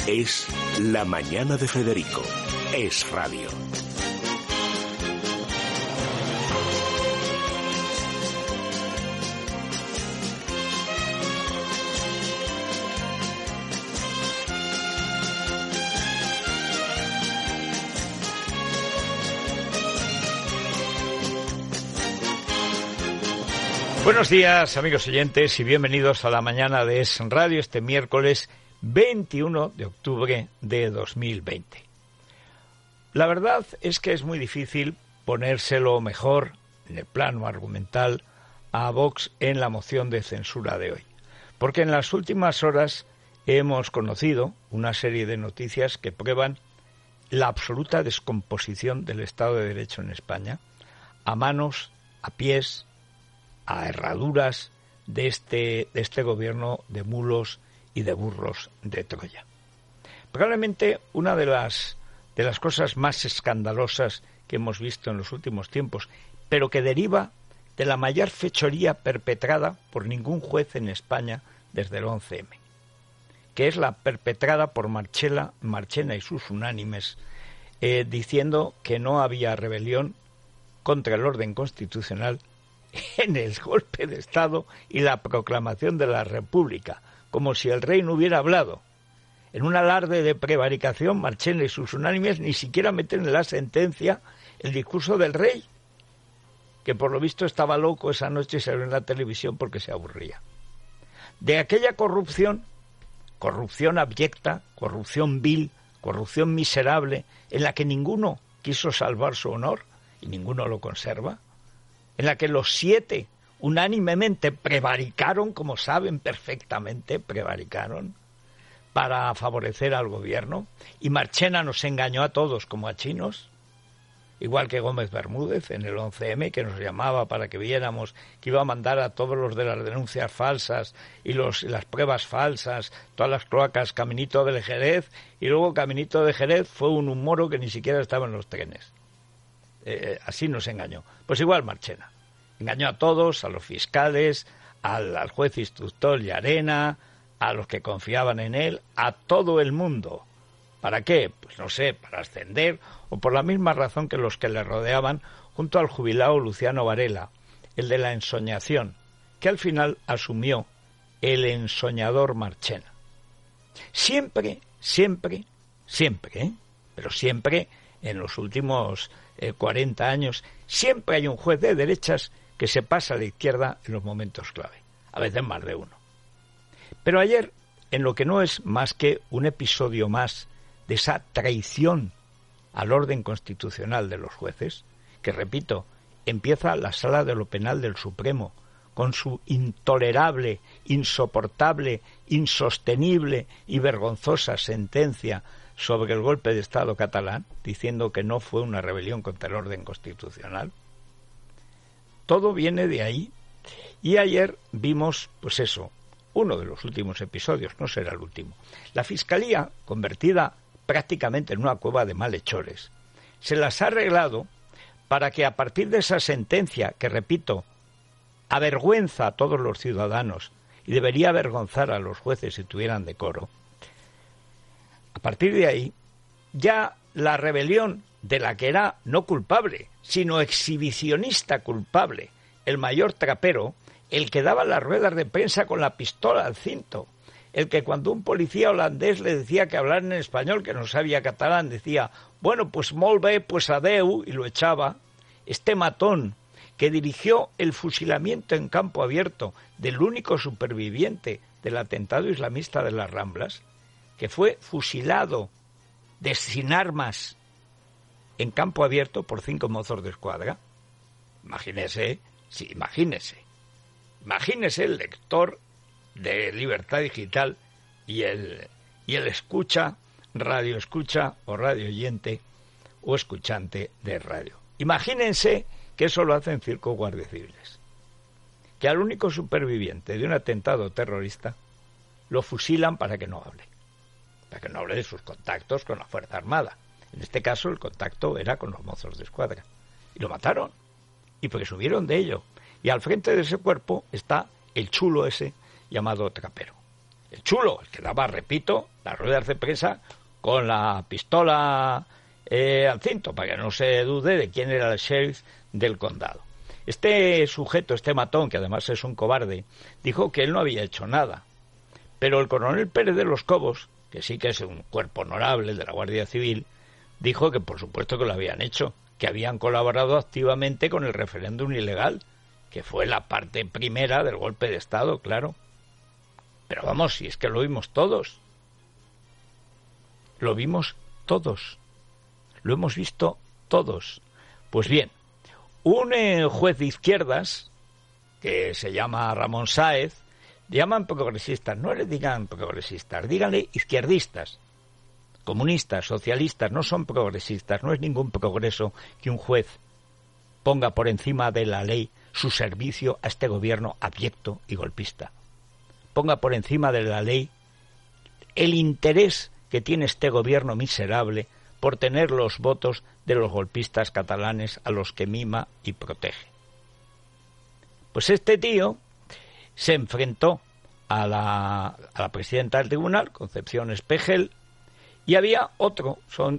Es La Mañana de Federico. Es radio. Buenos días, amigos oyentes, y bienvenidos a la mañana de Es Radio este miércoles 21 de octubre de 2020. La verdad es que es muy difícil ponérselo mejor, en el plano argumental, a Vox en la moción de censura de hoy. Porque en las últimas horas hemos conocido una serie de noticias que prueban la absoluta descomposición del Estado de Derecho en España, a manos, a pies, a herraduras de este gobierno de mulos y de burros de Troya. Probablemente una de las cosas más escandalosas que hemos visto en los últimos tiempos, pero que deriva de la mayor fechoría perpetrada por ningún juez en España desde el 11M, que es la perpetrada por Marchena y sus unánimes, diciendo que no había rebelión contra el orden constitucional en el golpe de Estado y la proclamación de la República, como si el rey no hubiera hablado. En un alarde de prevaricación, Marchena y sus unánimes ni siquiera meten en la sentencia el discurso del rey, que por lo visto estaba loco esa noche y salió en la televisión porque se aburría. De aquella corrupción abyecta, corrupción vil, corrupción miserable, en la que ninguno quiso salvar su honor y ninguno lo conserva, en la que los 7 unánimemente prevaricaron, como saben perfectamente, prevaricaron para favorecer al gobierno, y Marchena nos engañó a todos como a chinos, igual que Gómez Bermúdez en el 11M, que nos llamaba para que viéramos que iba a mandar a todos los de las denuncias falsas y las pruebas falsas, todas las cloacas, caminito de Jerez, y luego caminito de Jerez fue un moro que ni siquiera estaba en los trenes. Así nos engañó. Pues igual Marchena. Engañó a todos, a los fiscales, al juez instructor Llarena, a los que confiaban en él, a todo el mundo. ¿Para qué? Pues no sé, para ascender, o por la misma razón que los que le rodeaban, junto al jubilado Luciano Varela, el de la ensoñación, que al final asumió el ensoñador Marchena. Siempre, pero siempre, en los últimos 40 años, siempre hay un juez de derechas que se pasa a la izquierda en los momentos clave, a veces más de uno. Pero ayer, en lo que no es más que un episodio más de esa traición al orden constitucional de los jueces, que repito, empieza la Sala de lo Penal del Supremo, con su intolerable, insoportable, insostenible y vergonzosa sentencia sobre el golpe de Estado catalán, diciendo que no fue una rebelión contra el orden constitucional. Todo viene de ahí. Y ayer vimos, pues eso, uno de los últimos episodios, no será el último. La Fiscalía, convertida prácticamente en una cueva de malhechores, se las ha arreglado para que a partir de esa sentencia, que repito, avergüenza a todos los ciudadanos y debería avergonzar a los jueces si tuvieran decoro, a partir de ahí, ya la rebelión de la que era no culpable, sino exhibicionista culpable, el mayor trapero, el que daba las ruedas de prensa con la pistola al cinto, el que cuando un policía holandés le decía que hablar en español, que no sabía catalán, decía, bueno, pues molt bé, pues adeu, y lo echaba, este matón que dirigió el fusilamiento en campo abierto del único superviviente del atentado islamista de las Ramblas, que fue fusilado sin armas en campo abierto por 5 mozos de escuadra. Imagínese el lector de Libertad Digital y el escucha, radio escucha o radio oyente o escuchante de radio. Imagínense que eso lo hacen 5 guardias civiles, que al único superviviente de un atentado terrorista lo fusilan para que no hable de sus contactos con la Fuerza Armada. En este caso el contacto era con los mozos de escuadra. Y lo mataron. Y presumieron de ello. Y al frente de ese cuerpo está el chulo ese llamado trapero. El chulo, el que daba, repito, las ruedas de prensa con la pistola al cinto, para que no se dude de quién era el sheriff del condado. Este sujeto, este matón, que además es un cobarde, dijo que él no había hecho nada. Pero el coronel Pérez de los Cobos, que sí que es un cuerpo honorable de la Guardia Civil, dijo que por supuesto que lo habían hecho, que habían colaborado activamente con el referéndum ilegal, que fue la parte primera del golpe de Estado, claro. Pero vamos, si es que lo vimos todos. Lo vimos todos. Lo hemos visto todos. Pues bien, un juez de izquierdas, que se llama Ramón Sáez, llaman progresistas, no le digan progresistas, díganle izquierdistas. Comunistas, socialistas, no son progresistas, no es ningún progreso que un juez ponga por encima de la ley su servicio a este gobierno abyecto y golpista. Ponga por encima de la ley el interés que tiene este gobierno miserable por tener los votos de los golpistas catalanes a los que mima y protege. Pues este tío se enfrentó a la presidenta del tribunal, Concepción Espejel, y había otro,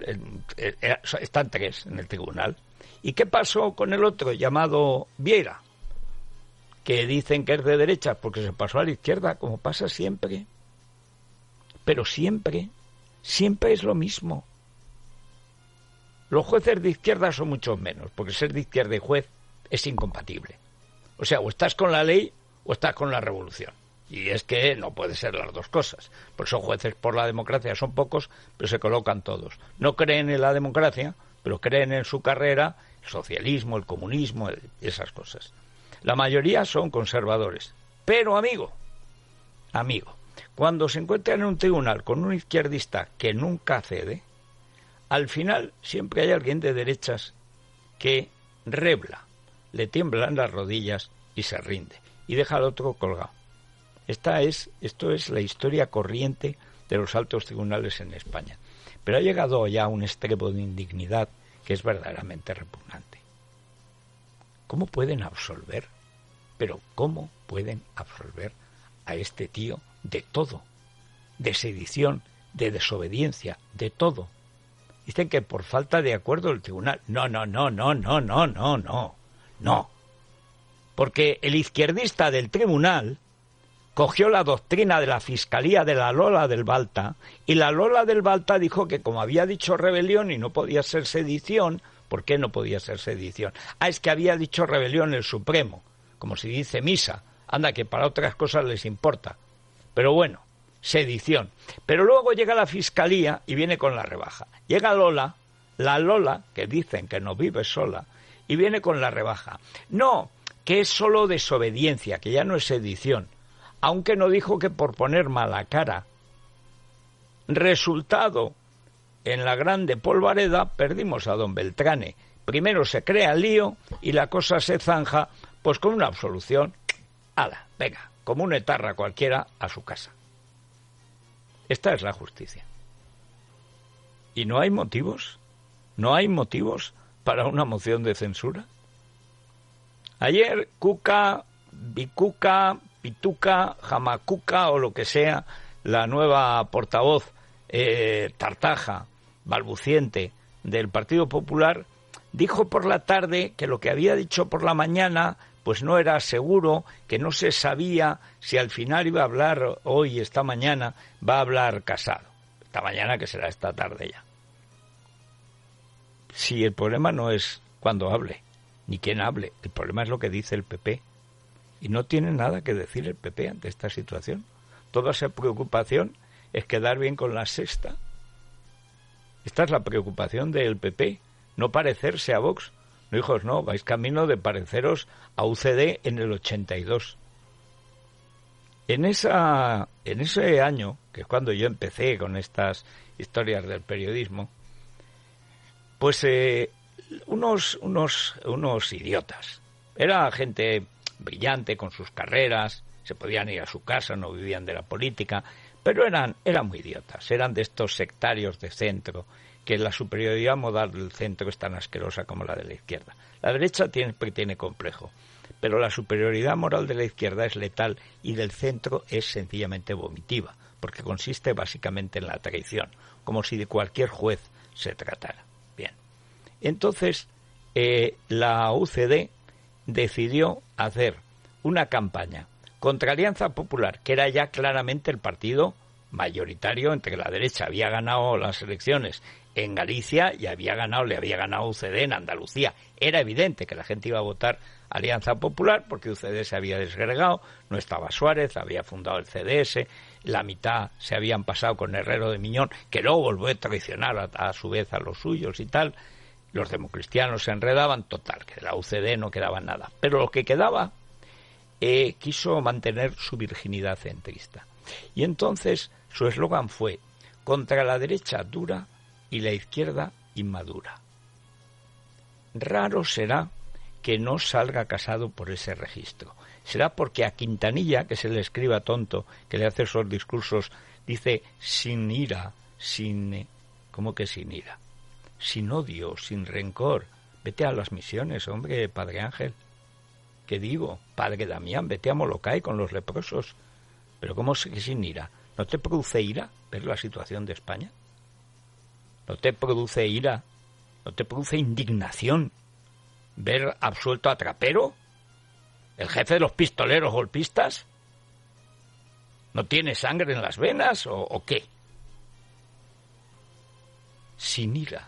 están tres en el tribunal. ¿Y qué pasó con el otro llamado Vieira? Que dicen que es de derecha porque se pasó a la izquierda, como pasa siempre. Pero siempre es lo mismo. Los jueces de izquierda son muchos menos, porque ser de izquierda y juez es incompatible. O sea, o estás con la ley o estás con la revolución. Y es que no puede ser las dos cosas. Por eso jueces por la democracia son pocos, pero se colocan todos. No creen en la democracia, pero creen en su carrera el socialismo, el comunismo, esas cosas. La mayoría son conservadores. Pero, amigo, cuando se encuentran en un tribunal con un izquierdista que nunca cede, al final siempre hay alguien de derechas que rebla, le tiemblan las rodillas y se rinde, y deja al otro colgado. Esto es la historia corriente de los altos tribunales en España. Pero ha llegado ya a un extremo de indignidad que es verdaderamente repugnante. ¿Cómo pueden absolver? Pero ¿cómo pueden absolver a este tío de todo? De sedición, de desobediencia, de todo. Dicen que por falta de acuerdo del tribunal. No. Porque el izquierdista del tribunal cogió la doctrina de la Fiscalía de la Lola del Balta, y la Lola del Balta dijo que como había dicho rebelión y no podía ser sedición, ¿por qué no podía ser sedición? Es que había dicho rebelión el Supremo, como si dice misa, anda que para otras cosas les importa. Pero bueno, sedición. Pero luego llega la Fiscalía y viene con la rebaja. Llega Lola, la Lola, que dicen que no vive sola, y viene con la rebaja. No, que es solo desobediencia, que ya no es sedición. Aunque no dijo que por poner mala cara. Resultado, en la Grande Polvareda perdimos a don Beltrane. Primero se crea el lío y la cosa se zanja pues con una absolución. ¡Hala! Venga, como una etarra cualquiera a su casa. Esta es la justicia. ¿Y no hay motivos? ¿No hay motivos para una moción de censura? Ayer Cuca, Bicuca, Pituca, Jamacuca o lo que sea, la nueva portavoz tartaja, balbuciente del Partido Popular, dijo por la tarde que lo que había dicho por la mañana pues no era seguro, que no se sabía si al final iba a hablar hoy, esta mañana, va a hablar Casado. Esta mañana, que será esta tarde ya. Si el problema no es cuando hable, ni quién hable, el problema es lo que dice el PP. Y no tiene nada que decir el PP ante esta situación. Toda esa preocupación es quedar bien con la sexta. Esta es la preocupación del PP, no parecerse a Vox. No, hijos, no, vais camino de pareceros a UCD en el 82. En ese año, que es cuando yo empecé con estas historias del periodismo, pues unos idiotas. Era gente brillante con sus carreras, se podían ir a su casa, no vivían de la política, pero eran muy idiotas, eran de estos sectarios de centro, que la superioridad modal del centro es tan asquerosa como la de la izquierda. La derecha tiene complejo, pero la superioridad moral de la izquierda es letal y del centro es sencillamente vomitiva, porque consiste básicamente en la traición, como si de cualquier juez se tratara. Bien. Entonces, la UCD decidió hacer una campaña contra Alianza Popular, que era ya claramente el partido mayoritario entre la derecha. Había ganado las elecciones en Galicia y le había ganado UCD en Andalucía. Era evidente que la gente iba a votar Alianza Popular porque UCD se había desgregado, no estaba Suárez, había fundado el CDS, la mitad se habían pasado con Herrero de Miñón, que luego volvió a traicionar a su vez a los suyos y tal. Los democristianos se enredaban, total, que de la UCD no quedaba nada. Pero lo que quedaba quiso mantener su virginidad centrista. Y entonces su eslogan fue: contra la derecha dura y la izquierda inmadura. Raro será que no salga Casado por ese registro. Será porque a Quintanilla, que se le escriba tonto, que le hace esos discursos, dice sin ira, ¿cómo que sin ira? Sin odio, sin rencor. Vete a las misiones, hombre, Padre Ángel. ¿Qué digo? Padre Damián, vete a Molokai con los leprosos. Pero ¿cómo que sin ira? ¿No te produce ira ver la situación de España? ¿No te produce ira? ¿No te produce indignación ver absuelto a Trapero, el jefe de los pistoleros golpistas? ¿No tiene sangre en las venas o qué? Sin ira.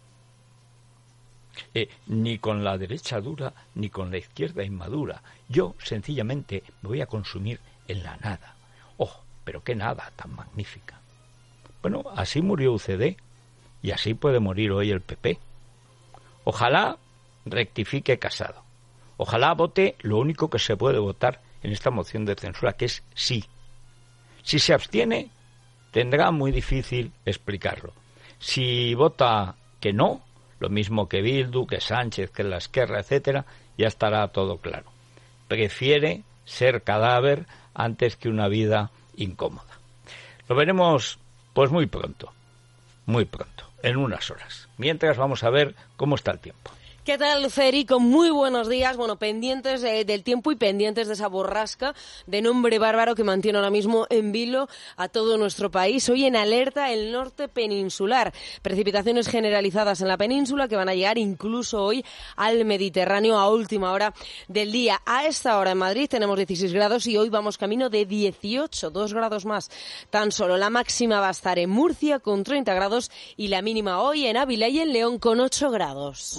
Ni con la derecha dura ni con la izquierda inmadura. Yo sencillamente me voy a consumir en la nada. ¡Oh, pero qué nada tan magnífica! Bueno, así murió UCD y así puede morir hoy el PP. Ojalá rectifique Casado. Ojalá vote lo único que se puede votar en esta moción de censura, que es sí. Si se abstiene, tendrá muy difícil explicarlo. Si vota que no, lo mismo que Bildu, que Sánchez, que la Esquerra, etcétera, ya estará todo claro. Prefiere ser cadáver antes que una vida incómoda. Lo veremos pues muy pronto, en unas horas. Mientras vamos a ver cómo está el tiempo. ¿Qué tal, Federico? Muy buenos días. Bueno, pendientes del tiempo y pendientes de esa borrasca de nombre bárbaro que mantiene ahora mismo en vilo a todo nuestro país. Hoy en alerta el norte peninsular. Precipitaciones generalizadas en la península que van a llegar incluso hoy al Mediterráneo a última hora del día. A esta hora en Madrid tenemos 16 grados y hoy vamos camino de 18, 2 grados más. Tan solo la máxima va a estar en Murcia con 30 grados y la mínima hoy en Ávila y en León con 8 grados.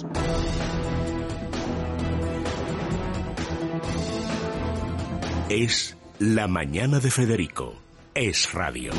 Es La Mañana de Federico. Es radio.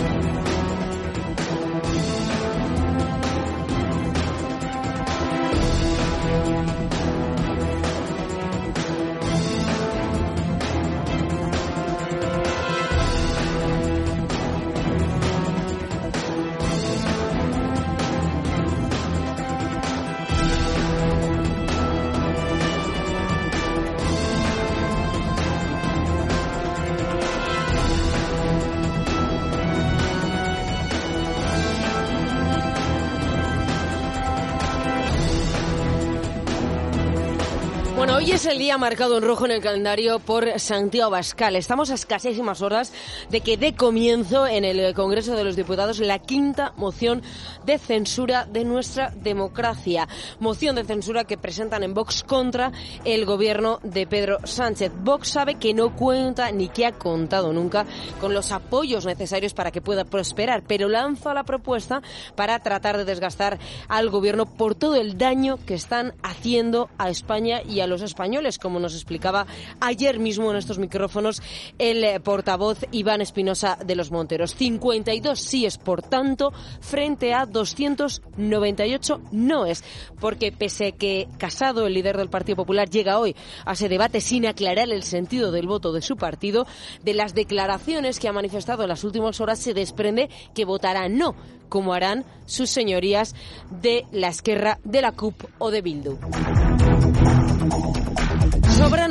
Hoy es el día marcado en rojo en el calendario por Santiago Abascal. Estamos a escasísimas horas de que dé comienzo en el Congreso de los Diputados la quinta moción de censura de nuestra democracia. Moción de censura que presentan en Vox contra el gobierno de Pedro Sánchez. Vox sabe que no cuenta ni que ha contado nunca con los apoyos necesarios para que pueda prosperar, pero lanza la propuesta para tratar de desgastar al gobierno por todo el daño que están haciendo a España y a los españoles, como nos explicaba ayer mismo en estos micrófonos el portavoz Iván Espinosa de los Monteros. 52 síes, por tanto, frente a 298 noes, porque pese a que Casado, el líder del Partido Popular, llega hoy a ese debate sin aclarar el sentido del voto de su partido, de las declaraciones que ha manifestado en las últimas horas se desprende que votará no, como harán sus señorías de la Esquerra, de la CUP o de Bildu. Sobran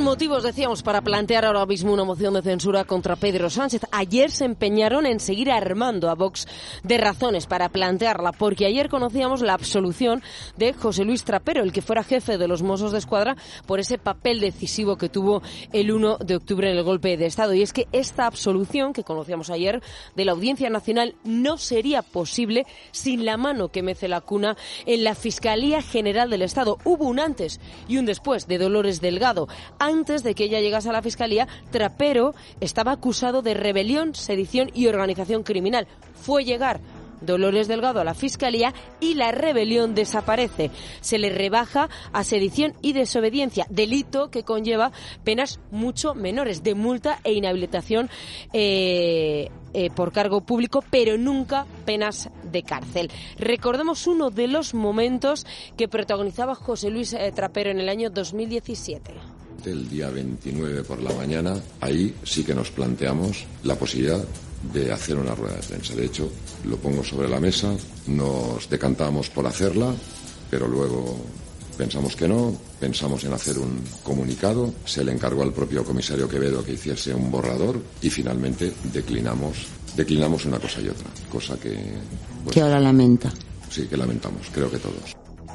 motivos, decíamos, para plantear ahora mismo una moción de censura contra Pedro Sánchez. Ayer se empeñaron en seguir armando a Vox de razones para plantearla, porque ayer conocíamos la absolución de José Luis Trapero, el que fuera jefe de los Mossos de Escuadra, por ese papel decisivo que tuvo el 1 de octubre en el golpe de Estado. Y es que esta absolución, que conocíamos ayer, de la Audiencia Nacional, no sería posible sin la mano que mece la cuna en la Fiscalía General del Estado. Hubo un antes y un después de Dolores Delgado. Antes de que ella llegase a la Fiscalía, Trapero estaba acusado de rebelión, sedición y organización criminal. Fue llegar Dolores Delgado a la Fiscalía y la rebelión desaparece. Se le rebaja a sedición y desobediencia, delito que conlleva penas mucho menores de multa e inhabilitación por cargo público, pero nunca penas de cárcel. Recordemos uno de los momentos que protagonizaba José Luis Trapero en el año 2017. El día 29 por la mañana, ahí sí que nos planteamos la posibilidad de hacer una rueda de prensa. De hecho, lo pongo sobre la mesa, nos decantamos por hacerla, pero luego pensamos que no, pensamos en hacer un comunicado, se le encargó al propio comisario Quevedo que hiciese un borrador y finalmente declinamos una cosa y otra, cosa que... Pues, que ahora lamenta. Sí, que lamentamos, creo que todos.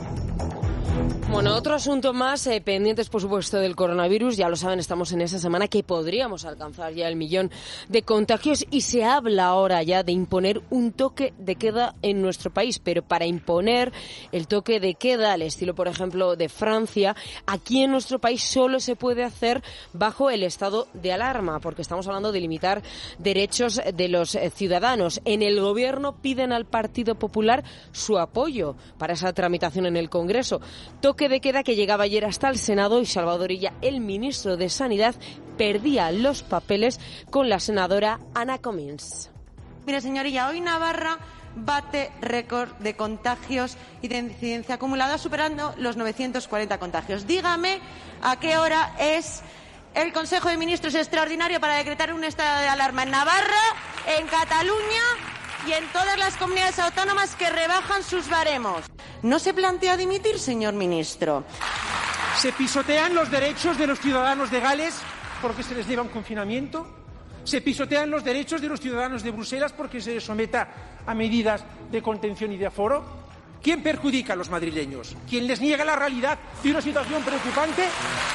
Bueno, otro asunto más, pendientes por supuesto del coronavirus. Ya lo saben, estamos en esa semana que podríamos alcanzar ya el 1.000.000 de contagios y se habla ahora ya de imponer un toque de queda en nuestro país. Pero para imponer el toque de queda, al estilo por ejemplo de Francia, aquí en nuestro país solo se puede hacer bajo el estado de alarma, porque estamos hablando de limitar derechos de los ciudadanos. En el gobierno piden al Partido Popular su apoyo para esa tramitación en el Congreso. Toque de queda que llegaba ayer hasta el Senado y Salvador Illa, el ministro de Sanidad, perdía los papeles con la senadora Ana Comins. Mire, señorilla, hoy Navarra bate récord de contagios y de incidencia acumulada, superando los 940 contagios. Dígame a qué hora es el Consejo de Ministros extraordinario para decretar un estado de alarma en Navarra, en Cataluña y en todas las comunidades autónomas que rebajan sus baremos. ¿No se plantea dimitir, señor ministro? ¿Se pisotean los derechos de los ciudadanos de Gales porque se les lleva un confinamiento? ¿Se pisotean los derechos de los ciudadanos de Bruselas porque se les someta a medidas de contención y de aforo? ¿Quién perjudica a los madrileños? ¿Quién les niega la realidad de una situación preocupante?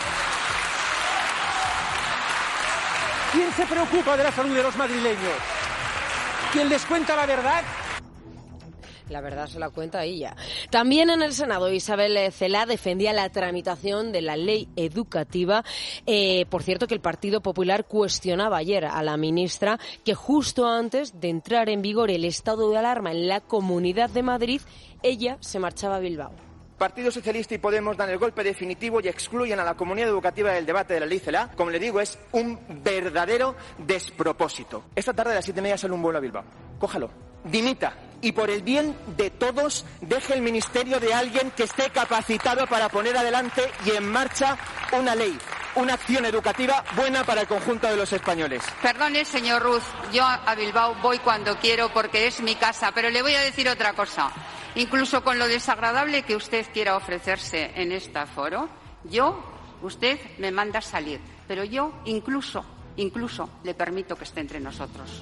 ¿Quién se preocupa de la salud de los madrileños? ¿Quién les cuenta la verdad? La verdad se la cuenta ella. También en el Senado, Isabel Celaá defendía la tramitación de la ley educativa. Por cierto, que el Partido Popular cuestionaba ayer a la ministra que justo antes de entrar en vigor el estado de alarma en la Comunidad de Madrid, ella se marchaba a Bilbao. Partido Socialista y Podemos dan el golpe definitivo y excluyen a la comunidad educativa del debate de la ley Celaá. Como le digo, es un verdadero despropósito. Esta tarde a las 7:30 sale un vuelo a Bilbao. Cójalo, dimita y por el bien de todos deje el ministerio de alguien que esté capacitado para poner adelante y en marcha una ley, una acción educativa buena para el conjunto de los españoles. Perdone, señor Ruz, yo a Bilbao voy cuando quiero porque es mi casa, pero le voy a decir otra cosa. Incluso con lo desagradable que usted quiera ofrecerse en este foro, usted me manda salir, pero yo incluso le permito que esté entre nosotros.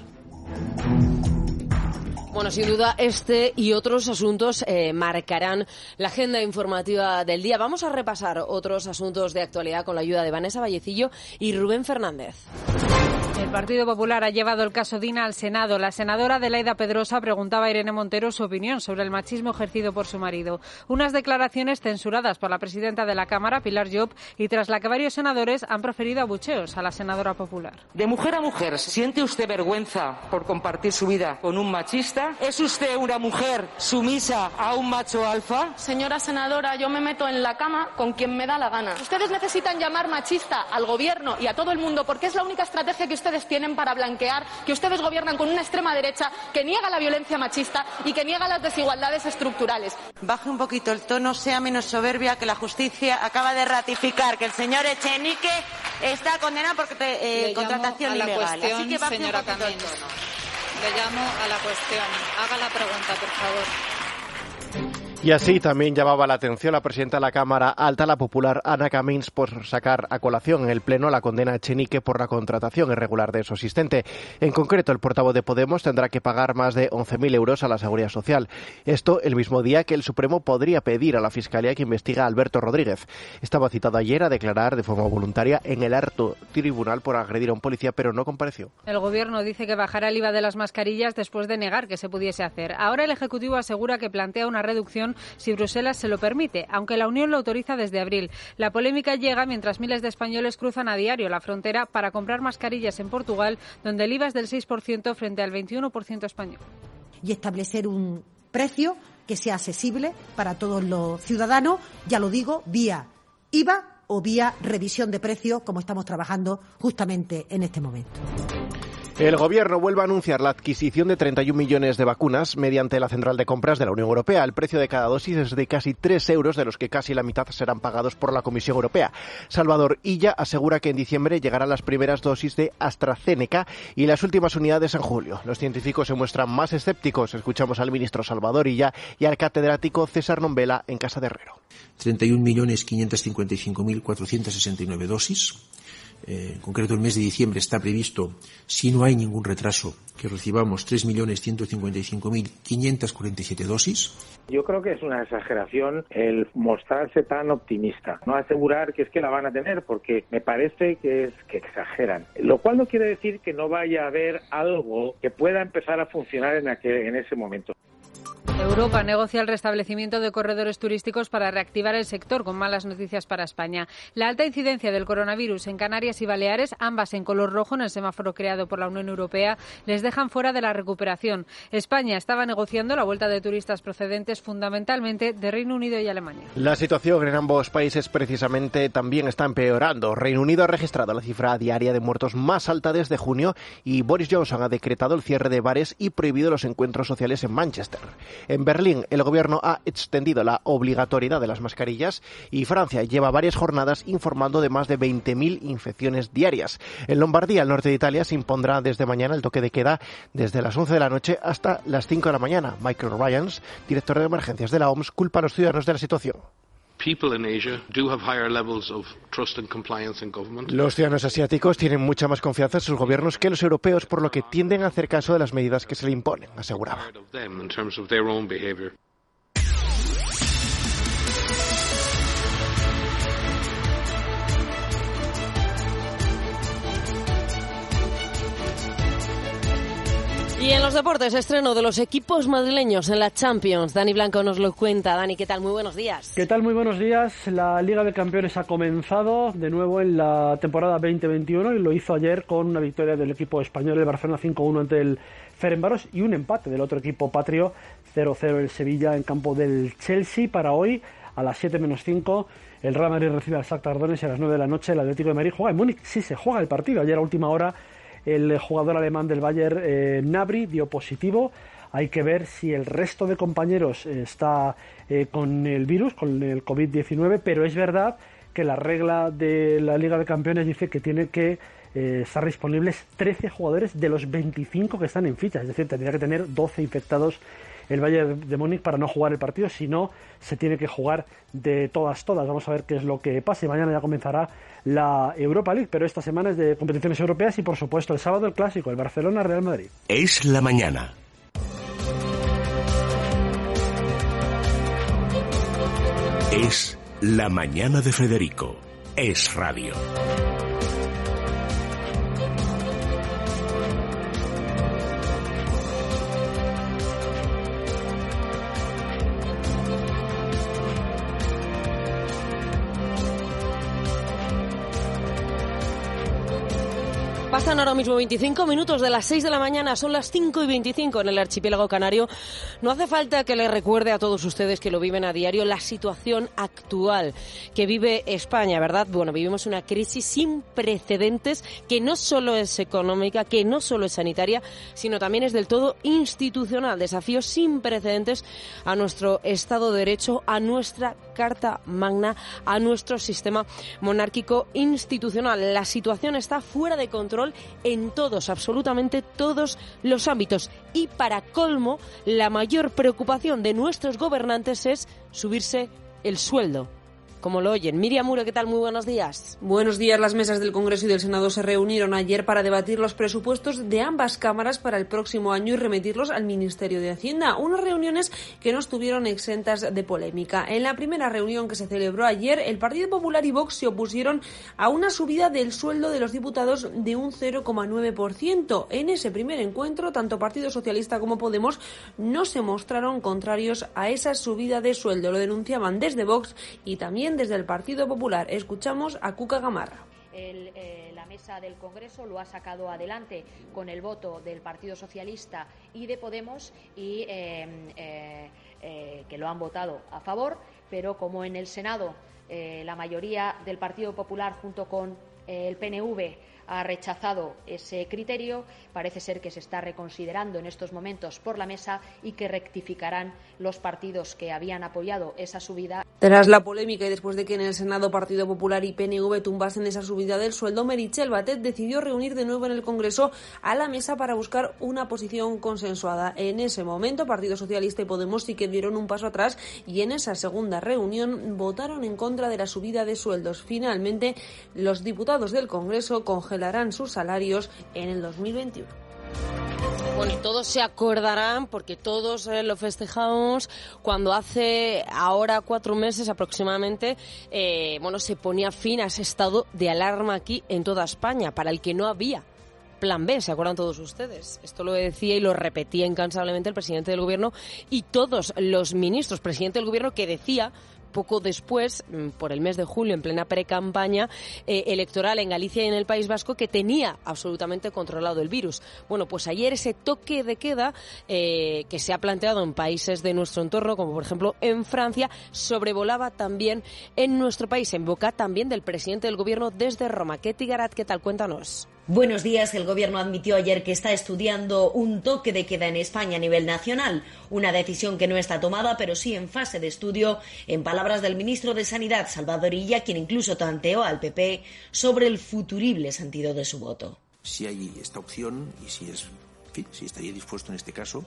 Bueno, sin duda, este y otros asuntos marcarán la agenda informativa del día. Vamos a repasar otros asuntos de actualidad con la ayuda de Vanessa Vallecillo y Rubén Fernández. El Partido Popular ha llevado el caso Dina al Senado. La senadora Adelaida Pedrosa preguntaba a Irene Montero su opinión sobre el machismo ejercido por su marido. Unas declaraciones censuradas por la presidenta de la Cámara, Pilar Llop, y tras la que varios senadores han proferido abucheos a la senadora popular. De mujer a mujer, ¿siente usted vergüenza por compartir su vida con un machista? ¿Es usted una mujer sumisa a un macho alfa? Señora senadora, yo me meto en la cama con quien me da la gana. Ustedes necesitan llamar machista al gobierno y a todo el mundo porque es la única estrategia que ustedes tienen para blanquear que ustedes gobiernan con una extrema derecha que niega la violencia machista y que niega las desigualdades estructurales. Baje un poquito el tono, sea menos soberbia, que la justicia acaba de ratificar que el señor Echenique está condenado por contratación ilegal. Cuestión, así que baje señora un poquito el Camins. tono. Le llamo a la cuestión. Haga la pregunta, por favor. Y así también llamaba la atención la presidenta de la Cámara Alta, la popular Ana Camins, por sacar a colación en el Pleno la condena a Echenique por la contratación irregular de su asistente. En concreto, el portavoz de Podemos tendrá que pagar más de 11.000 euros a la Seguridad Social. Esto el mismo día que el Supremo podría pedir a la Fiscalía que investiga a Alberto Rodríguez. Estaba citado ayer a declarar de forma voluntaria en el alto tribunal por agredir a un policía, pero no compareció. El Gobierno dice que bajará el IVA de las mascarillas después de negar que se pudiese hacer. Ahora el Ejecutivo asegura que plantea una reducción si Bruselas se lo permite, aunque la Unión lo autoriza desde abril. La polémica llega mientras miles de españoles cruzan a diario la frontera para comprar mascarillas en Portugal, donde el IVA es del 6% frente al 21% español. Y establecer un precio que sea accesible para todos los ciudadanos, ya lo digo, vía IVA o vía revisión de precios, como estamos trabajando justamente en este momento. El Gobierno vuelve a anunciar la adquisición de 31 millones de vacunas mediante la Central de Compras de la Unión Europea. El precio de cada dosis es de casi 3 euros, de los que casi la mitad serán pagados por la Comisión Europea. Salvador Illa asegura que en diciembre llegarán las primeras dosis de AstraZeneca y las últimas unidades en julio. Los científicos se muestran más escépticos. Escuchamos al ministro Salvador Illa y al catedrático César Nombela en Casa de Herrero. 31.555.469 dosis. En concreto, el mes de diciembre está previsto, si no hay ningún retraso, que recibamos 3.155.547 dosis. Yo creo que es una exageración el mostrarse tan optimista, no asegurar que es que la van a tener, porque me parece que exageran. Lo cual no quiere decir que no vaya a haber algo que pueda empezar a funcionar en ese momento. Europa negocia el restablecimiento de corredores turísticos para reactivar el sector, con malas noticias para España. La alta incidencia del coronavirus en Canarias y Baleares, ambas en color rojo en el semáforo creado por la Unión Europea, les dejan fuera de la recuperación. España estaba negociando la vuelta de turistas procedentes fundamentalmente de Reino Unido y Alemania. La situación en ambos países precisamente también está empeorando. Reino Unido ha registrado la cifra diaria de muertos más alta desde junio y Boris Johnson ha decretado el cierre de bares y prohibido los encuentros sociales en Manchester. En Berlín, el gobierno ha extendido la obligatoriedad de las mascarillas y Francia lleva varias jornadas informando de más de 20.000 infecciones diarias. En Lombardía, el norte de Italia, se impondrá desde mañana el toque de queda desde las 11 de la noche hasta las 5 de la mañana. Michael Ryans, director de emergencias de la OMS, culpa a los ciudadanos de la situación. Los ciudadanos asiáticos tienen mucha más confianza en sus gobiernos que los europeos, por lo que tienden a hacer caso de las medidas que se le imponen, aseguraba. Y en los deportes, estreno de los equipos madrileños en la Champions. Dani Blanco nos lo cuenta. Dani, ¿qué tal? Muy buenos días. ¿Qué tal? Muy buenos días. La Liga de Campeones ha comenzado de nuevo en la temporada 2021 y lo hizo ayer con una victoria del equipo español, el Barcelona 5-1 ante el Ferencváros y un empate del otro equipo patrio, 0-0 el Sevilla en campo del Chelsea. Para hoy, a las 7:05, el Real Madrid recibe al Shakhtar Donetsk y a las 9 de la noche el Atlético de Madrid juega en Múnich. Sí, se juega el partido. Ayer a última hora el jugador alemán del Bayern, Gnabry, dio positivo. Hay que ver si el resto de compañeros está con el virus, con el COVID-19, pero es verdad que la regla de la Liga de Campeones dice que tiene que estar disponibles 13 jugadores de los 25 que están en ficha, es decir, tendría que tener 12 infectados el Bayern de Múnich para no jugar el partido, si no, se tiene que jugar de todas. Vamos a ver qué es lo que pasa y mañana ya comenzará la Europa League, pero esta semana es de competiciones europeas y por supuesto el sábado el clásico, el Barcelona-Real Madrid. Es la mañana. Es la mañana de Federico. Es radio. Pasan ahora mismo 25 minutos de las 6 de la mañana, son las 5:25 en el archipiélago canario. No hace falta que les recuerde a todos ustedes que lo viven a diario la situación actual que vive España, ¿verdad? Bueno, vivimos una crisis sin precedentes que no solo es económica, que no solo es sanitaria, sino también es del todo institucional. Desafíos sin precedentes a nuestro Estado de Derecho, a nuestra Carta Magna, a nuestro sistema monárquico institucional. La situación está fuera de control control en todos, absolutamente todos los ámbitos. Y para colmo, la mayor preocupación de nuestros gobernantes es subirse el sueldo. Como lo oyen. Miriam Muro, ¿qué tal? Muy buenos días. Buenos días. Las mesas del Congreso y del Senado se reunieron ayer para debatir los presupuestos de ambas cámaras para el próximo año y remitirlos al Ministerio de Hacienda. Unas reuniones que no estuvieron exentas de polémica. En la primera reunión que se celebró ayer, el Partido Popular y Vox se opusieron a una subida del sueldo de los diputados de un 0,9%. En ese primer encuentro, tanto Partido Socialista como Podemos no se mostraron contrarios a esa subida de sueldo. Lo denunciaban desde Vox y también desde el Partido Popular. Escuchamos a Cuca Gamarra. La mesa del Congreso lo ha sacado adelante con el voto del Partido Socialista y de Podemos y que lo han votado a favor, pero como en el Senado la mayoría del Partido Popular junto con el PNV ha rechazado ese criterio, parece ser que se está reconsiderando en estos momentos por la mesa y que rectificarán los partidos que habían apoyado esa subida. Tras la polémica y después de que en el Senado Partido Popular y PNV tumbasen esa subida del sueldo, Meritxell Batet decidió reunir de nuevo en el Congreso a la mesa para buscar una posición consensuada. En ese momento, Partido Socialista y Podemos sí que dieron un paso atrás y en esa segunda reunión votaron en contra de la subida de sueldos. Finalmente, los diputados del Congreso congelarán sus salarios en el 2021. Bueno, y todos se acordarán, porque todos lo festejamos, cuando hace ahora 4 meses aproximadamente, se ponía fin a ese estado de alarma aquí en toda España, para el que no había plan B, ¿se acuerdan todos ustedes? Esto lo decía y lo repetía incansablemente el presidente del Gobierno y todos los ministros. Presidente del Gobierno que decía poco después, por el mes de julio, en plena precampaña electoral en Galicia y en el País Vasco, que tenía absolutamente controlado el virus. Bueno, pues ayer ese toque de queda que se ha planteado en países de nuestro entorno, como por ejemplo en Francia, sobrevolaba también en nuestro país, en boca también del presidente del Gobierno desde Roma. Ketty Garat, ¿qué tal? Cuéntanos. Buenos días. El Gobierno admitió ayer que está estudiando un toque de queda en España a nivel nacional. Una decisión que no está tomada, pero sí en fase de estudio, en palabras del ministro de Sanidad, Salvador Illa, quien incluso tanteó al PP sobre el futurible sentido de su voto. Si hay esta opción y si estaría dispuesto en este caso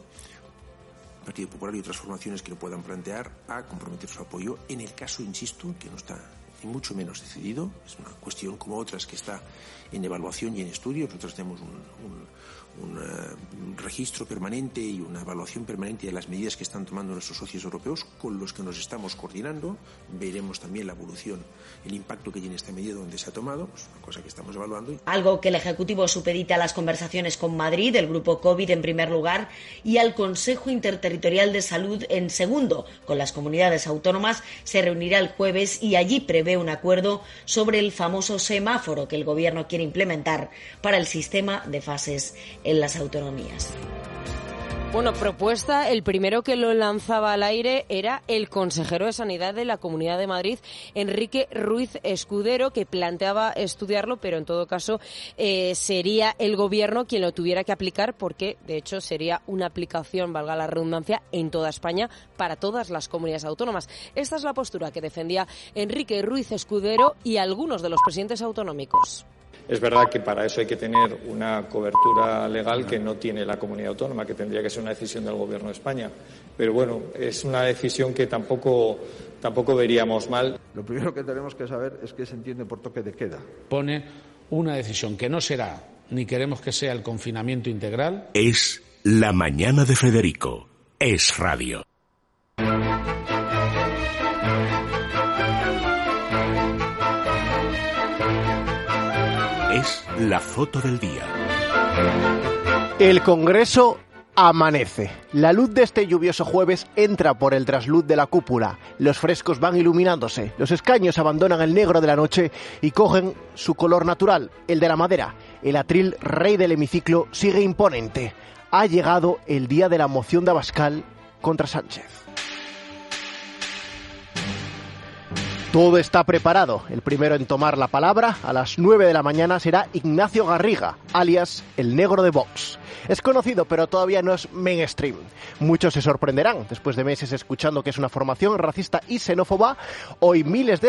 el Partido Popular y otras formaciones que lo puedan plantear a comprometer su apoyo en el caso, insisto, que no está ni mucho menos decidido. Es una cuestión como otras que está en evaluación y en estudio. Nosotros tenemos un registro permanente y una evaluación permanente de las medidas que están tomando nuestros socios europeos, con los que nos estamos coordinando. Veremos también la evolución, el impacto que tiene esta medida donde se ha tomado, es una cosa que estamos evaluando. Algo que el Ejecutivo supedita a las conversaciones con Madrid, el Grupo COVID en primer lugar, y al Consejo Interterritorial de Salud en segundo. Con las comunidades autónomas se reunirá el jueves y allí prevé un acuerdo sobre el famoso semáforo que el Gobierno quiere implementar para el sistema de fases en las autonomías. Bueno, propuesta, el primero que lo lanzaba al aire era el consejero de Sanidad de la Comunidad de Madrid, Enrique Ruiz Escudero, que planteaba estudiarlo, pero en todo caso sería el Gobierno quien lo tuviera que aplicar, porque de hecho sería una aplicación, valga la redundancia, en toda España para todas las comunidades autónomas. Esta es la postura que defendía Enrique Ruiz Escudero y algunos de los presidentes autonómicos. Es verdad que para eso hay que tener una cobertura legal que no tiene la comunidad autónoma, que tendría que ser una decisión del Gobierno de España. Pero bueno, es una decisión que tampoco veríamos mal. Lo primero que tenemos que saber es qué se entiende por toque de queda. Pone una decisión que no será, ni queremos que sea el confinamiento integral. Es La Mañana de Federico. Es Radio. Es la foto del día. El Congreso amanece. La luz de este lluvioso jueves entra por el trasluz de la cúpula. Los frescos van iluminándose. Los escaños abandonan el negro de la noche y cogen su color natural, el de la madera. El atril rey del hemiciclo sigue imponente. Ha llegado el día de la moción de Abascal contra Sánchez. Todo está preparado. El primero en tomar la palabra a las 9 de la mañana será Ignacio Garriga, alias el negro de Vox. Es conocido, pero todavía no es mainstream. Muchos se sorprenderán, después de meses escuchando que es una formación racista y xenófoba. Hoy miles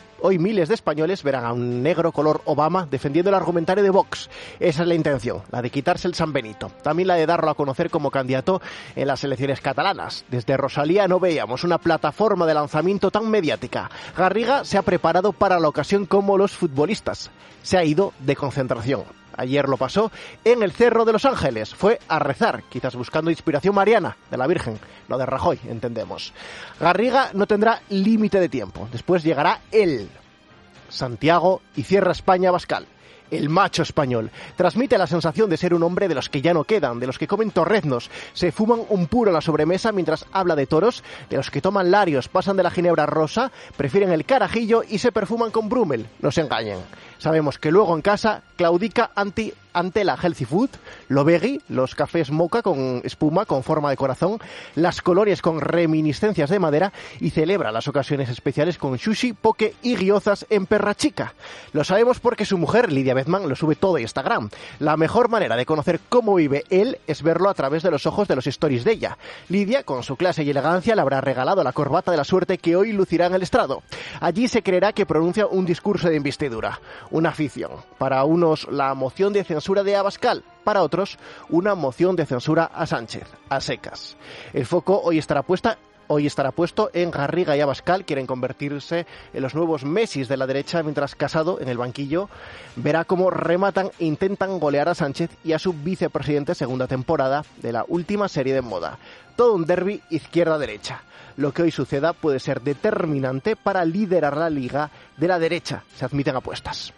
de españoles verán a un negro color Obama defendiendo el argumentario de Vox. Esa es la intención, la de quitarse el San Benito. También la de darlo a conocer como candidato en las elecciones catalanas. Desde Rosalía no veíamos una plataforma de lanzamiento tan mediática. Garriga se ha preparado para la ocasión como los futbolistas. Se ha ido de concentración. Ayer lo pasó en el Cerro de los Ángeles. Fue a rezar, quizás buscando inspiración mariana de la Virgen, no de Rajoy, entendemos. Garriga no tendrá límite de tiempo. Después llegará él, Santiago, y cierra España Abascal. El macho español. Transmite la sensación de ser un hombre de los que ya no quedan, de los que comen torreznos, se fuman un puro en la sobremesa mientras habla de toros, de los que toman larios, pasan de la ginebra rosa, prefieren el carajillo y se perfuman con Brummel. No se engañen. Sabemos que luego en casa claudica ante la healthy food, lo veggie, los cafés mocha con espuma con forma de corazón, las colonias con reminiscencias de madera y celebra las ocasiones especiales con sushi, poke y guiozas en Perra Chica. Lo sabemos porque su mujer, Lidia Bezman, lo sube todo a Instagram. La mejor manera de conocer cómo vive él es verlo a través de los ojos de los stories de ella. Lidia, con su clase y elegancia, le habrá regalado la corbata de la suerte que hoy lucirá en el estrado. Allí se creerá que pronuncia un discurso de investidura. Una afición. Para unos, la moción de censura de Abascal. Para otros, una moción de censura a Sánchez, a secas. El foco hoy estará puesto en Garriga y Abascal. Quieren convertirse en los nuevos Messis de la derecha, mientras Casado, en el banquillo, verá cómo rematan e intentan golear a Sánchez y a su vicepresidente, segunda temporada de la última serie de moda. Todo un derbi izquierda-derecha. Lo que hoy suceda puede ser determinante para liderar la liga de la derecha. Se admiten apuestas.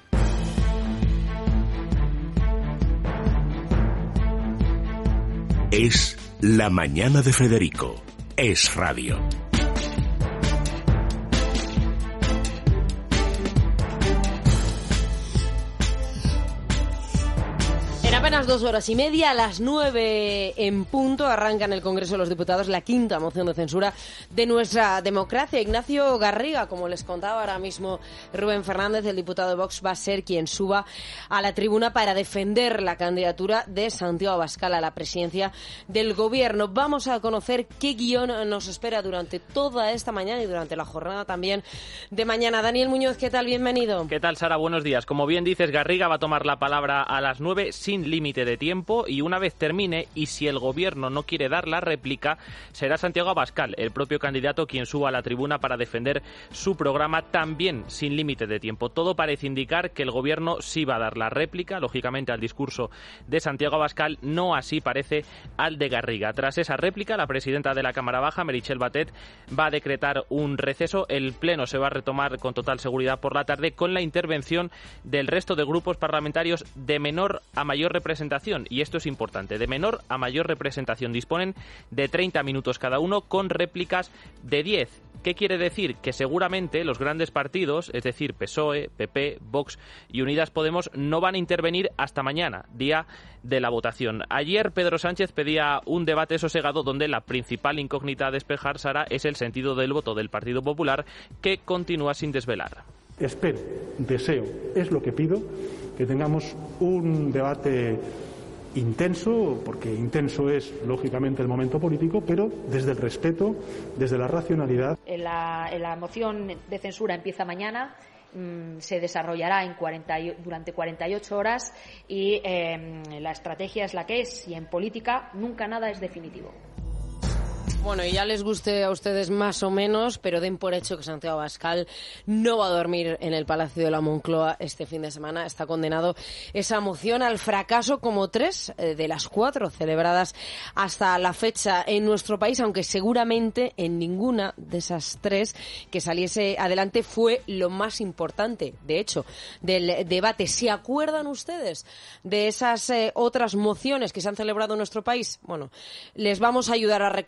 Es La Mañana de Federico. Es Radio. En apenas 2 horas y media, a las 9 en punto, arranca en el Congreso de los Diputados la quinta moción de censura de nuestra democracia. Ignacio Garriga, como les contaba ahora mismo Rubén Fernández, el diputado de Vox, va a ser quien suba a la tribuna para defender la candidatura de Santiago Abascal a la presidencia del Gobierno. Vamos a conocer qué guión nos espera durante toda esta mañana y durante la jornada también de mañana. Daniel Muñoz, ¿qué tal? Bienvenido. ¿Qué tal, Sara? Buenos días. Como bien dices, Garriga va a tomar la palabra a las 9 sin límite de tiempo, y una vez termine, y si el Gobierno no quiere dar la réplica, será Santiago Abascal, el propio candidato, quien suba a la tribuna para defender su programa, también sin límite de tiempo. Todo parece indicar que el Gobierno sí va a dar la réplica, lógicamente, al discurso de Santiago Abascal, no así parece al de Garriga. Tras esa réplica, la presidenta de la Cámara Baja, Meritxell Batet, va a decretar un receso. El Pleno se va a retomar con total seguridad por la tarde, con la intervención del resto de grupos parlamentarios de menor a mayor representación, y esto es importante, de menor a mayor representación. Disponen de 30 minutos cada uno, con réplicas de 10. ¿Qué quiere decir? Que seguramente los grandes partidos, es decir, PSOE, PP, Vox y Unidas Podemos, no van a intervenir hasta mañana, día de la votación. Ayer Pedro Sánchez pedía un debate sosegado donde la principal incógnita a despejar, Sara, es el sentido del voto del Partido Popular, que continúa sin desvelar. Espero, deseo, es lo que pido, que tengamos un debate intenso, porque intenso es lógicamente el momento político, pero desde el respeto, desde la racionalidad. La moción de censura empieza mañana, se desarrollará durante 48 horas y la estrategia es la que es, y en política nunca nada es definitivo. Bueno, y ya les guste a ustedes más o menos, pero den por hecho que Santiago Abascal no va a dormir en el Palacio de la Moncloa este fin de semana. Está condenado esa moción al fracaso, como 3 de las 4 celebradas hasta la fecha en nuestro país, aunque seguramente en ninguna de esas 3 que saliese adelante fue lo más importante, de hecho, del debate. ¿Se acuerdan ustedes de esas otras mociones que se han celebrado en nuestro país? Bueno, les vamos a ayudar a recordar, Dani.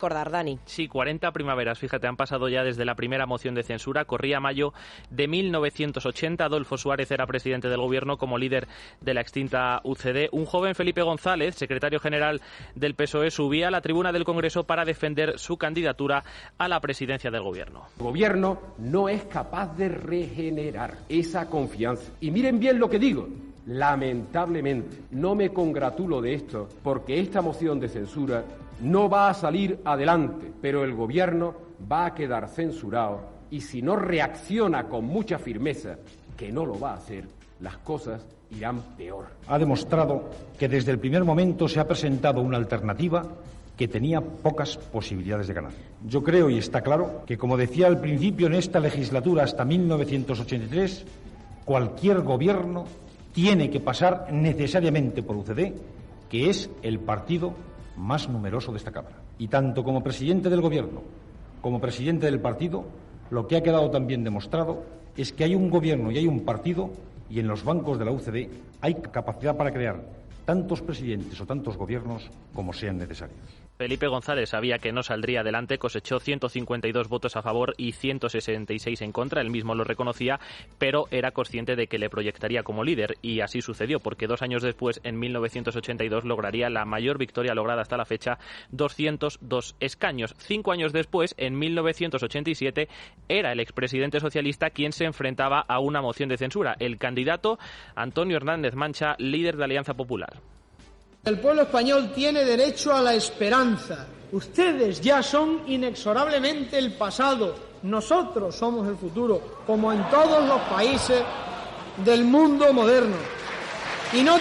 Dani. Sí, 40 primaveras, fíjate, han pasado ya desde la primera moción de censura. Corría mayo de 1980. Adolfo Suárez era presidente del gobierno como líder de la extinta UCD. Un joven Felipe González, secretario general del PSOE, subía a la tribuna del Congreso para defender su candidatura a la presidencia del gobierno. El gobierno no es capaz de regenerar esa confianza. Y miren bien lo que digo. Lamentablemente, no me congratulo de esto porque esta moción de censura no va a salir adelante, pero el gobierno va a quedar censurado y si no reacciona con mucha firmeza, que no lo va a hacer, las cosas irán peor. Ha demostrado que desde el primer momento se ha presentado una alternativa que tenía pocas posibilidades de ganar. Yo creo y está claro que, como decía al principio, en esta legislatura hasta 1983, cualquier gobierno tiene que pasar necesariamente por UCD, que es el partido más numeroso de esta Cámara. Y tanto como presidente del Gobierno como presidente del partido, lo que ha quedado también demostrado es que hay un gobierno y hay un partido, y en los bancos de la UCD hay capacidad para crear tantos presidentes o tantos gobiernos como sean necesarios. Felipe González sabía que no saldría adelante, cosechó 152 votos a favor y 166 en contra, él mismo lo reconocía, pero era consciente de que le proyectaría como líder y así sucedió, porque 2 años después, en 1982, lograría la mayor victoria lograda hasta la fecha, 202 escaños. 5 años después, en 1987, era el expresidente socialista quien se enfrentaba a una moción de censura, el candidato Antonio Hernández Mancha, líder de Alianza Popular. El pueblo español tiene derecho a la esperanza. Ustedes ya son inexorablemente el pasado. Nosotros somos el futuro, como en todos los países del mundo moderno. Y no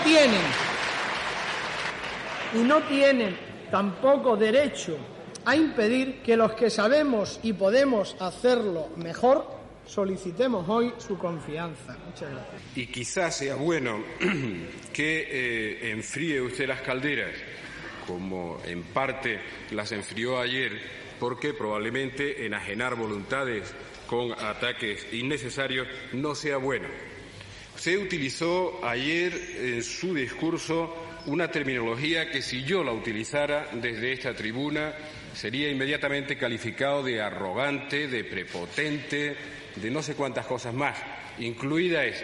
tienen tampoco derecho a impedir que los que sabemos y podemos hacerlo mejor solicitemos hoy su confianza. Muchas gracias. Y quizás sea bueno que enfríe usted las calderas, como en parte las enfrió ayer, porque probablemente enajenar voluntades con ataques innecesarios no sea bueno. Usted utilizó ayer en su discurso una terminología que si yo la utilizara desde esta tribuna sería inmediatamente calificado de arrogante, de prepotente, de no sé cuántas cosas más, incluida esa.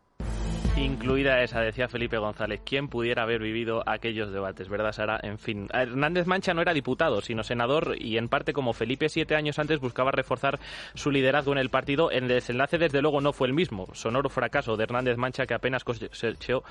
Incluida esa, decía Felipe González. ¿Quién pudiera haber vivido aquellos debates, verdad, Sara? En fin, Hernández Mancha no era diputado, sino senador, y en parte, como Felipe 7 años antes, buscaba reforzar su liderazgo en el partido. El desenlace, desde luego, no fue el mismo. Sonoro fracaso de Hernández Mancha, que apenas cosechó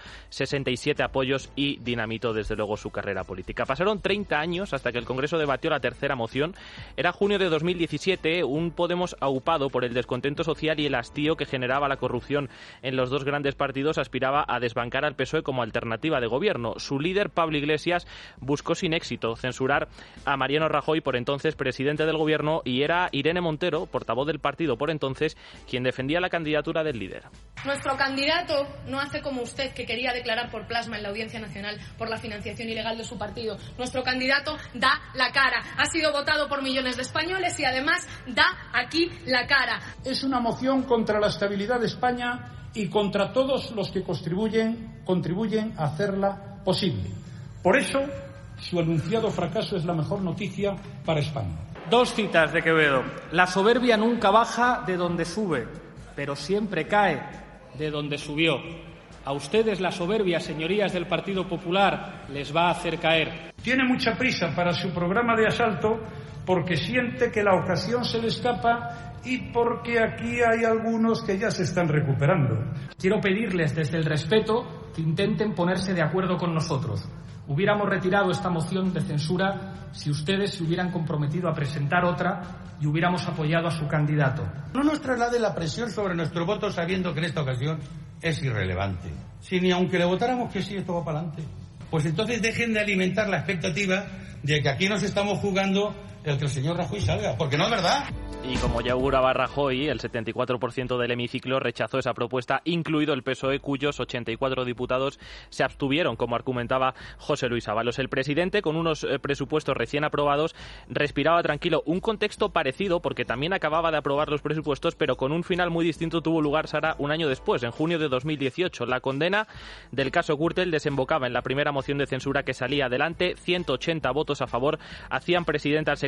67 apoyos y dinamitó, desde luego, su carrera política. Pasaron 30 años hasta que el Congreso debatió la tercera moción. Era junio de 2017, un Podemos aupado por el descontento social y el hastío que generaba la corrupción en los dos grandes partidos aspiraba a desbancar al PSOE como alternativa de gobierno. Su líder, Pablo Iglesias, buscó sin éxito censurar a Mariano Rajoy, por entonces presidente del gobierno, y era Irene Montero, portavoz del partido por entonces, quien defendía la candidatura del líder. Nuestro candidato no hace como usted, que quería declarar por plasma en la Audiencia Nacional por la financiación ilegal de su partido. Nuestro candidato da la cara. Ha sido votado por millones de españoles y además da aquí la cara. Es una moción contra la estabilidad de España y contra todos los que contribuyen a hacerla posible. Por eso, su anunciado fracaso es la mejor noticia para España. 2 citas de Quevedo. La soberbia nunca baja de donde sube, pero siempre cae de donde subió. A ustedes la soberbia, señorías del Partido Popular, les va a hacer caer. Tiene mucha prisa para su programa de asalto porque siente que la ocasión se le escapa y porque aquí hay algunos que ya se están recuperando. Quiero pedirles desde el respeto que intenten ponerse de acuerdo con nosotros. Hubiéramos retirado esta moción de censura si ustedes se hubieran comprometido a presentar otra y hubiéramos apoyado a su candidato. No nos traslade la presión sobre nuestro voto sabiendo que en esta ocasión es irrelevante. Si ni aunque le votáramos que sí, esto va para adelante. Pues entonces dejen de alimentar la expectativa de que aquí nos estamos jugando el que el señor Rajoy salga, porque no es verdad. Y como ya auguraba Rajoy, el 74% del hemiciclo rechazó esa propuesta, incluido el PSOE, cuyos 84 diputados se abstuvieron, como argumentaba José Luis Ábalos. El presidente, con unos presupuestos recién aprobados, respiraba tranquilo. Un contexto parecido, porque también acababa de aprobar los presupuestos, pero con un final muy distinto, tuvo lugar, Sara, un año después, en junio de 2018. La condena del caso Gürtel desembocaba en la primera moción de censura que salía adelante. 180 votos a favor hacían presidente al secretario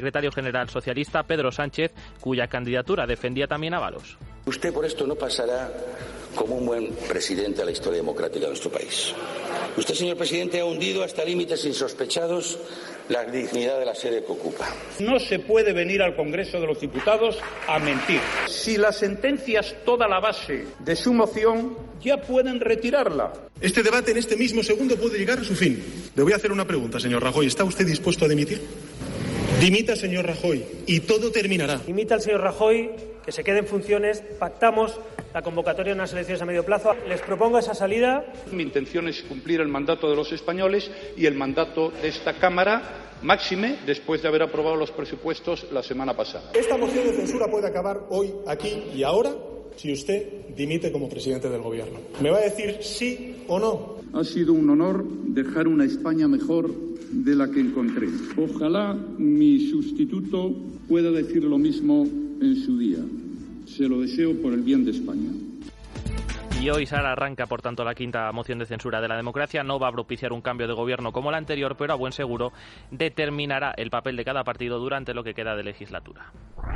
secretario general socialista Pedro Sánchez, cuya candidatura defendía también Ábalos. Usted por esto no pasará como un buen presidente a la historia democrática de nuestro país. Usted, señor presidente, ha hundido hasta límites insospechados la dignidad de la sede que ocupa. No se puede venir al Congreso de los Diputados a mentir. Si la sentencia es toda la base de su moción, ya pueden retirarla. Este debate en este mismo segundo puede llegar a su fin. Le voy a hacer una pregunta, señor Rajoy. ¿Está usted dispuesto a dimitir? Dimita, señor Rajoy, y todo terminará. Dimita el señor Rajoy, que se quede en funciones, pactamos la convocatoria de unas elecciones a medio plazo. Les propongo esa salida. Mi intención es cumplir el mandato de los españoles y el mandato de esta Cámara, máxime después de haber aprobado los presupuestos la semana pasada. Esta moción de censura puede acabar hoy, aquí y ahora, si usted dimite como presidente del Gobierno. ¿Me va a decir sí o no? Ha sido un honor dejar una España mejor de la que encontré. Ojalá mi sustituto pueda decir lo mismo en su día. Se lo deseo por el bien de España. Y hoy, Sara, arranca, por tanto, la quinta moción de censura de la democracia. No va a propiciar un cambio de gobierno como la anterior, pero a buen seguro determinará el papel de cada partido durante lo que queda de legislatura.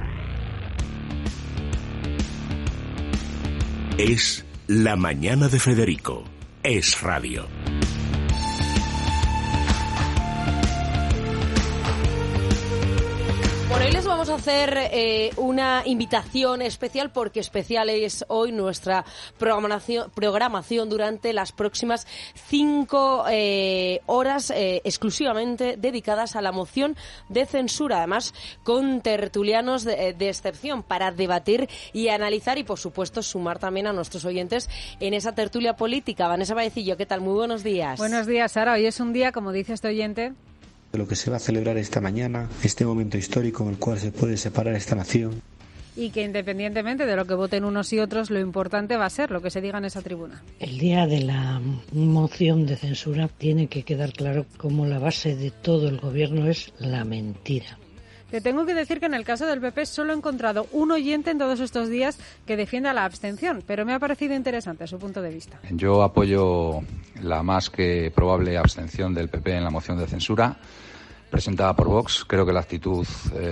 Es La Mañana de Federico. Es Radio. Por hoy les vamos a hacer una invitación especial, porque especial es hoy nuestra programación durante las próximas 5 horas exclusivamente dedicadas a la moción de censura, además con tertulianos de excepción para debatir y analizar y, por supuesto, sumar también a nuestros oyentes en esa tertulia política. Vanessa Vallecillo, ¿qué tal? Muy buenos días. Buenos días, Sara. Hoy es un día, como dice este oyente, de lo que se va a celebrar esta mañana, este momento histórico en el cual se puede separar esta nación. Y que independientemente de lo que voten unos y otros, lo importante va a ser lo que se diga en esa tribuna. El día de la moción de censura tiene que quedar claro cómo la base de todo el gobierno es la mentira. Te tengo que decir que en el caso del PP solo he encontrado un oyente en todos estos días que defienda la abstención, pero me ha parecido interesante su punto de vista. Yo apoyo la más que probable abstención del PP en la moción de censura presentada por Vox. Creo que es la actitud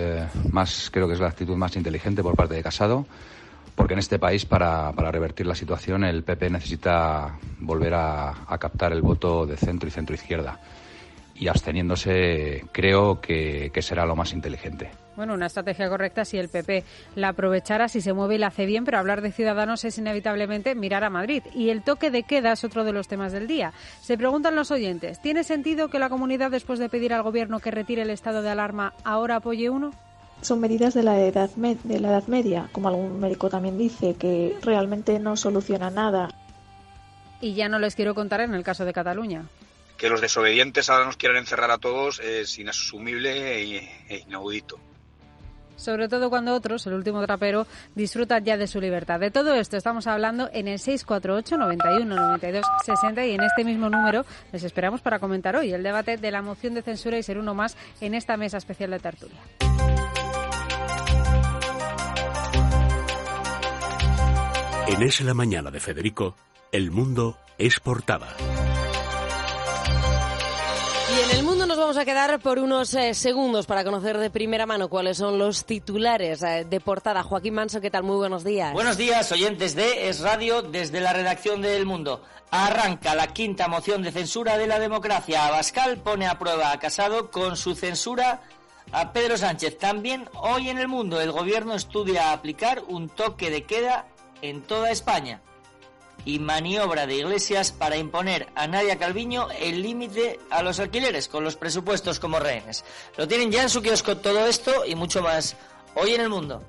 más inteligente por parte de Casado, porque en este país, para revertir la situación, el PP necesita volver a captar el voto de centro y centro-izquierda. Y absteniéndose creo que será lo más inteligente. Bueno, una estrategia correcta si el PP la aprovechara, si se mueve y la hace bien, pero hablar de Ciudadanos es inevitablemente mirar a Madrid. Y el toque de queda es otro de los temas del día. Se preguntan los oyentes, ¿tiene sentido que la comunidad, después de pedir al gobierno que retire el estado de alarma, ahora apoye uno? Son medidas de la edad media, como algún médico también dice, que realmente no soluciona nada. Y ya no les quiero contar en el caso de Cataluña. Que los desobedientes ahora nos quieran encerrar a todos es inasumible e inaudito. Sobre todo cuando otros, el último trapero, disfrutan ya de su libertad. De todo esto estamos hablando en el 648 91 92 60 y en este mismo número les esperamos para comentar hoy el debate de la moción de censura y ser uno más en esta mesa especial de tertulia. En Es la Mañana de Federico, el mundo es portada. Y en el mundo nos vamos a quedar por unos segundos para conocer de primera mano cuáles son los titulares de portada. Joaquín Manso, ¿qué tal? Muy buenos días. Buenos días, oyentes de Es Radio, desde la redacción de El Mundo. Arranca la quinta moción de censura de la democracia. Abascal pone a prueba a Casado con su censura a Pedro Sánchez. También hoy en El Mundo el gobierno estudia aplicar un toque de queda en toda España. Y maniobra de Iglesias para imponer a Nadia Calviño el límite a los alquileres, con los presupuestos como rehenes. Lo tienen ya en su kiosco todo esto y mucho más hoy en El Mundo.